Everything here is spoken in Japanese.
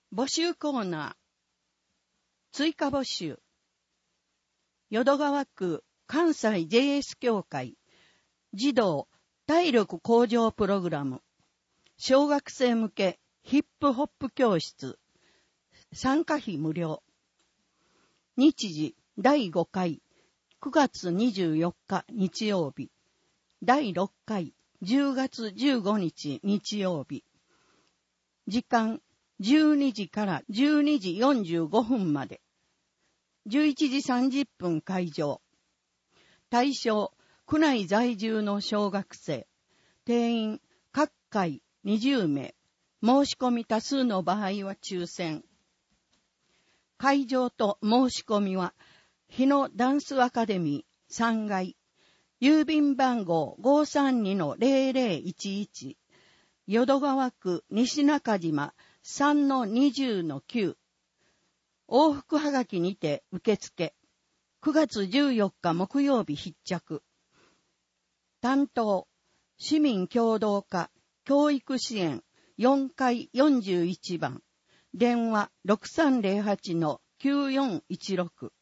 募集コーナー。追加募集。淀川区関西 JS 協会児童体力向上プログラム小学生向けヒップホップ教室参加費無料。日時第5回9月24日日曜日第6回10月15日日曜日。時間12時から12時45分まで。11時30分会場。対象、区内在住の小学生。定員、各回20名。申し込み多数の場合は抽選。会場と申し込みは、日野ダンスアカデミー3階。郵便番号 532-0011。淀川区西中島 3-20-9。往復はがきにて受付。9月14日木曜日必着。担当、市民協同課、教育支援、4階41番。電話 6308-9416。